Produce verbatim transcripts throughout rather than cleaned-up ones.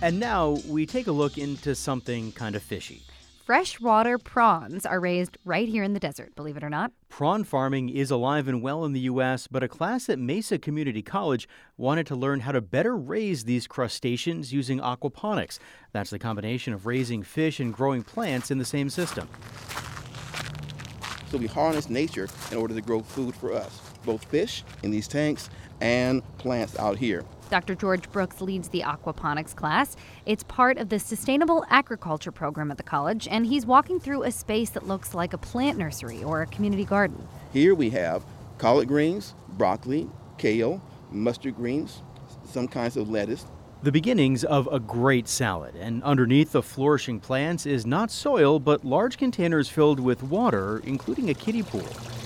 And now we take a look into something kind of fishy. Freshwater prawns are raised right here in the desert, believe it or not. Prawn farming is alive and well in the U S, but a class at Mesa Community College wanted to learn how to better raise these crustaceans using aquaponics. That's the combination of raising fish and growing plants in the same system. So we harness nature in order to grow food for us, both fish in these tanks and plants out here. Doctor George Brooks leads the aquaponics class. It's part of the Sustainable Agriculture program at the college, and he's walking through a space that looks like a plant nursery or a community garden. Here we have collard greens, broccoli, kale, mustard greens, some kinds of lettuce. The beginnings of a great salad, and underneath the flourishing plants is not soil, but large containers filled with water, including a kiddie pool.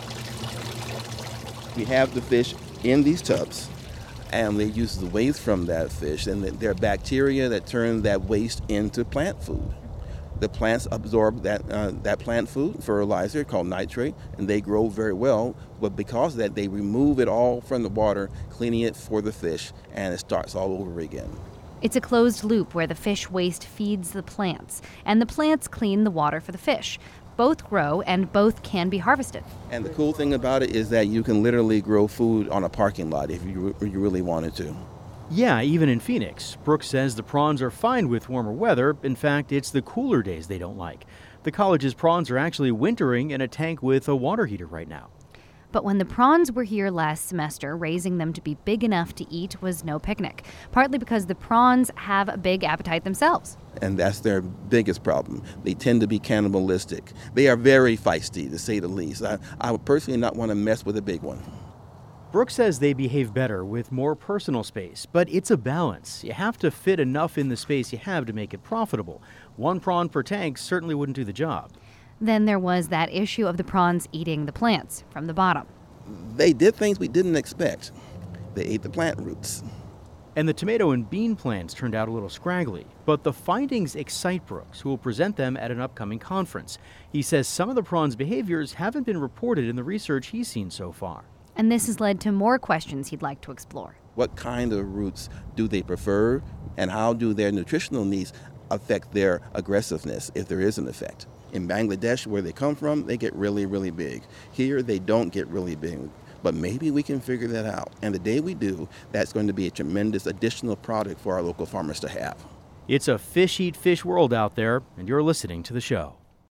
We have the fish in these tubs, and they use the waste from that fish, and there are bacteria that turn that waste into plant food. The plants absorb that uh, that plant food, fertilizer called nitrate, and they grow very well. But because of that, they remove it all from the water, cleaning it for the fish, and it starts all over again. It's a closed loop where the fish waste feeds the plants, and the plants clean the water for the fish. Both grow, and both can be harvested. And the cool thing about it is that you can literally grow food on a parking lot if you, you really wanted to. Yeah, even in Phoenix. Brooks says the prawns are fine with warmer weather. In fact, it's the cooler days they don't like. The college's prawns are actually wintering in a tank with a water heater right now. But when the prawns were here last semester, raising them to be big enough to eat was no picnic, partly because the prawns have a big appetite themselves. And that's their biggest problem. They tend to be cannibalistic. They are very feisty, to say the least. I, I would personally not want to mess with a big one. Brooks says they behave better with more personal space, but it's a balance. You have to fit enough in the space you have to make it profitable. One prawn per tank certainly wouldn't do the job. Then there was that issue of the prawns eating the plants from the bottom. They did things we didn't expect. They ate the plant roots. And the tomato and bean plants turned out a little scraggly. But the findings excite Brooks, who will present them at an upcoming conference. He says some of the prawns' behaviors haven't been reported in the research he's seen so far. And this has led to more questions he'd like to explore. What kind of roots do they prefer, and how do their nutritional needs affect their aggressiveness, if there is an effect? In Bangladesh, where they come from, they get really, really big. Here, they don't get really big. But maybe we can figure that out. And the day we do, that's going to be a tremendous additional product for our local farmers to have. It's a fish eat fish world out there, and you're listening to the show.